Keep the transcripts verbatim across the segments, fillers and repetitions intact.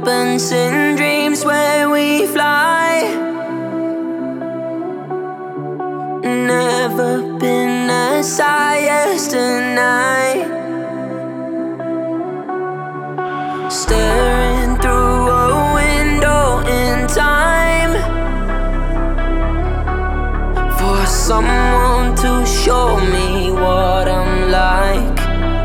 happens in dreams where we fly. Never been as high as tonight. Staring through a window in time for someone to show me what I'm like.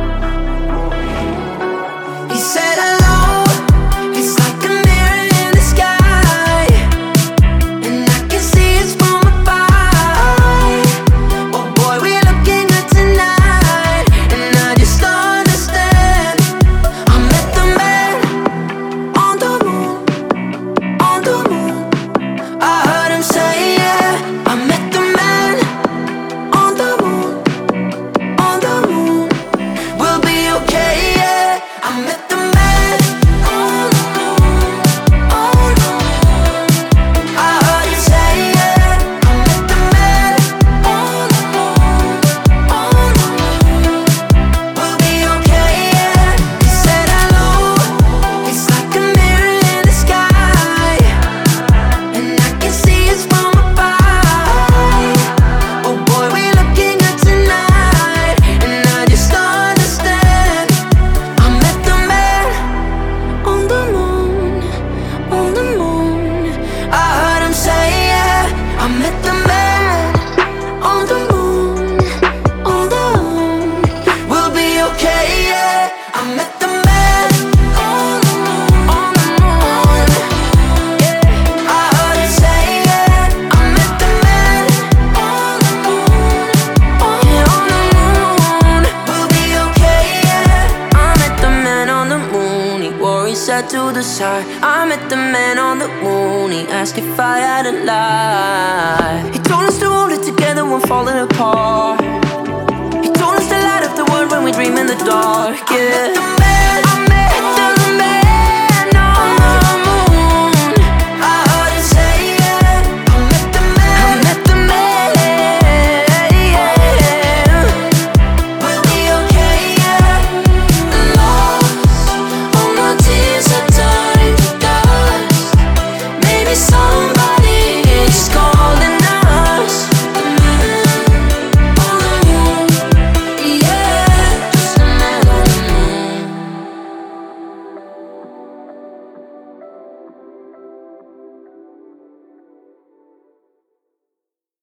He said hello, it's like a mirror in the sky, and I can see it's from above. Oh boy, we're looking good tonight, and I just don't understand. I met the man on the moon, on the moon. I heard him say yeah. I met the man on the moon, on the moon. We'll be okay, yeah. I met the man on the moon, on the moon. I heard him say yeah. I met the man on the moon, on the moon. We'll be okay, yeah. He said hello, it's like a mirror in the sky, and I can see it's from above. Oh boy, we're looking good tonight, and I just don't understand. I met the man on the moon, on the moon. I heard him say yeah. I met the man on the moon, on the moon. We'll be okay, yeah. I met the man on the moon, on the moon. Yeah. I heard him say yeah. I met the man on the moon, yeah, on the moon. We'll be okay, yeah. I met the man on the moon. He wore his hat to the side. I met the man on the moon. He asked if I had a lie. He told us to hold it together when falling apart. He told us to light up the world when we dream in the dark. Yeah. I met the man